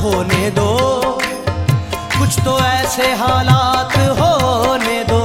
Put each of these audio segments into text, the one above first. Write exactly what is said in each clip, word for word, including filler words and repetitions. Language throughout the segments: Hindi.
होने दो, कुछ तो ऐसे हालात होने दो।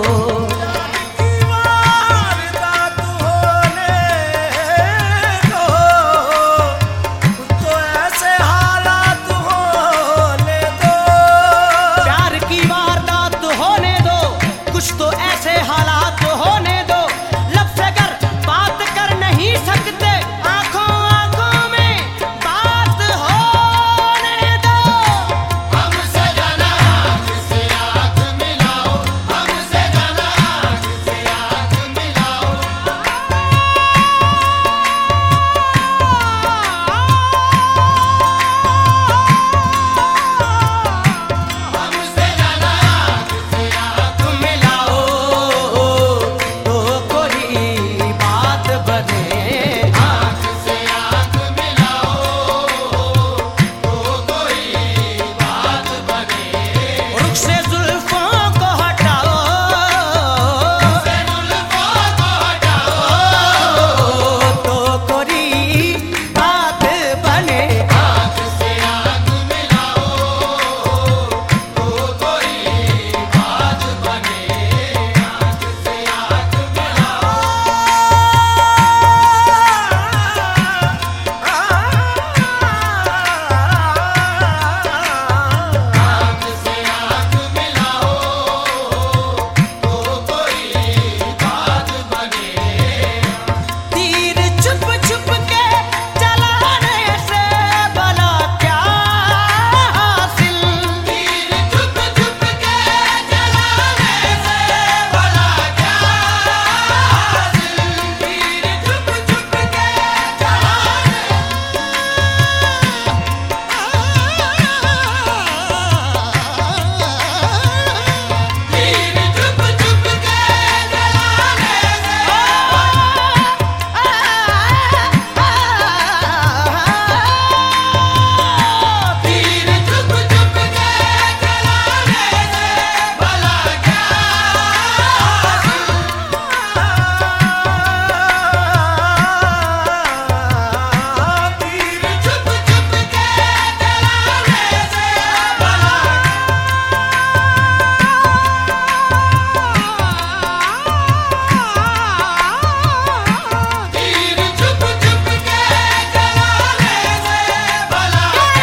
कुछ तो ऐसे हालात होने दो, लब से कर बात कर नहीं सकते, आंखों आंखों में बात होने दो। हमसे जाना किसी आंख मिलाओ, हमसे जाना किसी आंख मिलाओ। हमसे जाना किसी आंख मिलाओ तो कोई बात बने, आंख से आंख मिलाओ तो कोई बात बने। रुख से जुल्फों को हटाओ, से जुल्फों को हटाओ तो कोई बात बने। आंख से आंख मिलाओ तो कोई बात बने। आंख से आंख मिलाओ। आंख से आंख मिलाओ तो कोई बात बने। तीर छुप छुप के चलाने से भला क्या हासिल, तीर छुप छुप के चलाने से भला क्या हासिल। तीर छुप छुप के चलाने तीर छुप छुप के चलाने से तीर छुप छुप के चलाने से भला क्या तीर छुप छुप के चलाने से भला तीर छुप छुप के चलाने से भला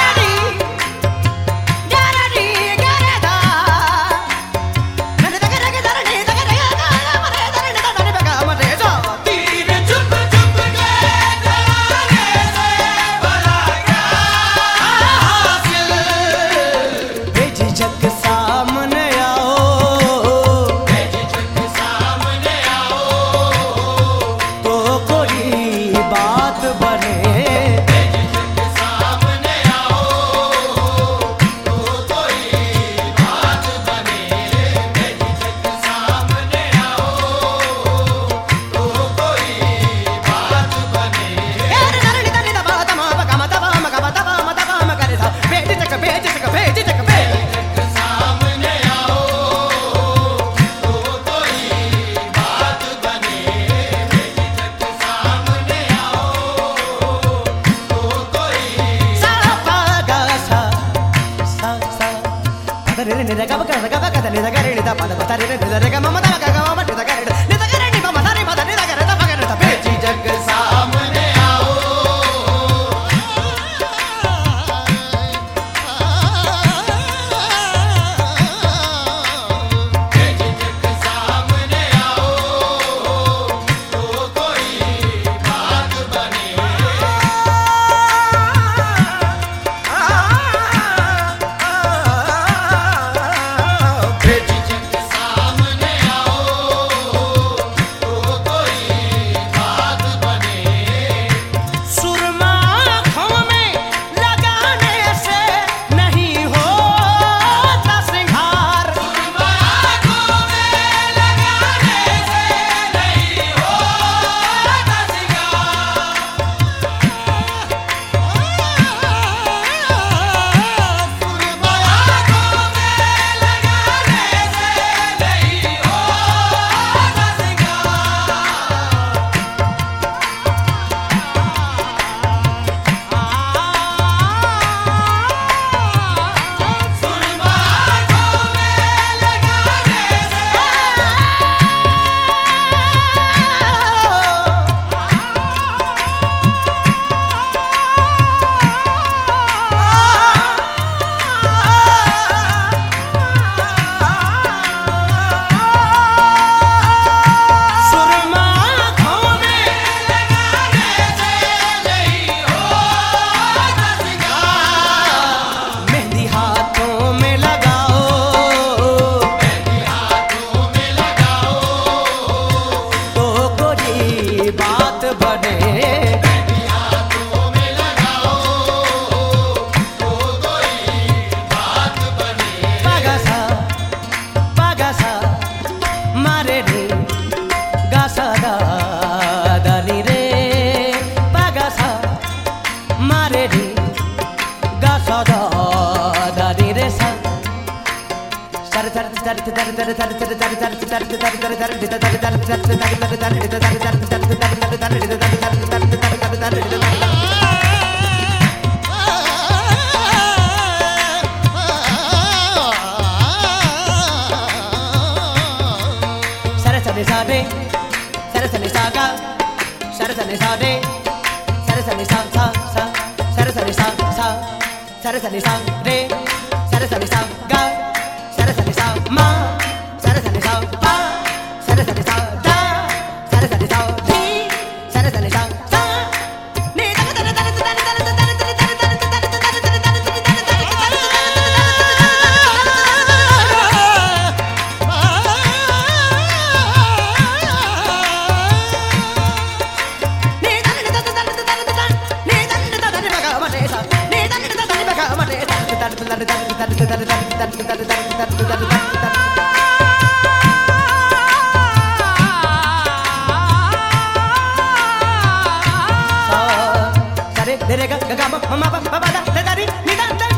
तीर छुप छुप के चलाने से भला क्या हासिल। बेझिझक सामने आओ, बेझिझक सामने आओ तो कोई बात बने। बेझिझक सामने आओ तो कोई बात बने। बेझिझक सामने आओ तो कोई बात बने। बेझिझक सामने आओ तो कोई बात बने। बेझिझक सामने आओ तो कोई सा पा गा सा सा सा पद रे रे गा गा गा गा रे गा रे दा पद पद रे रे रे गा म म दा गा गा म म दा गा रे रे दा गा रे नी म म दा रे म दा रे दा गा रे दा गा रे दा बेझिझक सामने आओ। बेझिझक सामने आओ तो कोई बात बने। बेझिझक सामने आओ sa da da re re sa sar sar sar sar sar sar sar sar sar sar sa re sar sa sa ga sar sa sa re sar sa sa sa sa sar sa sa sa sar sa sa re sar sa sa ga sar sa sa ma sar sa sa pa sar sa sa da sar sa sa ni sar sa sa sa ni da da da da da Re ga ga ma ma ma ba ba da da da ri ni da da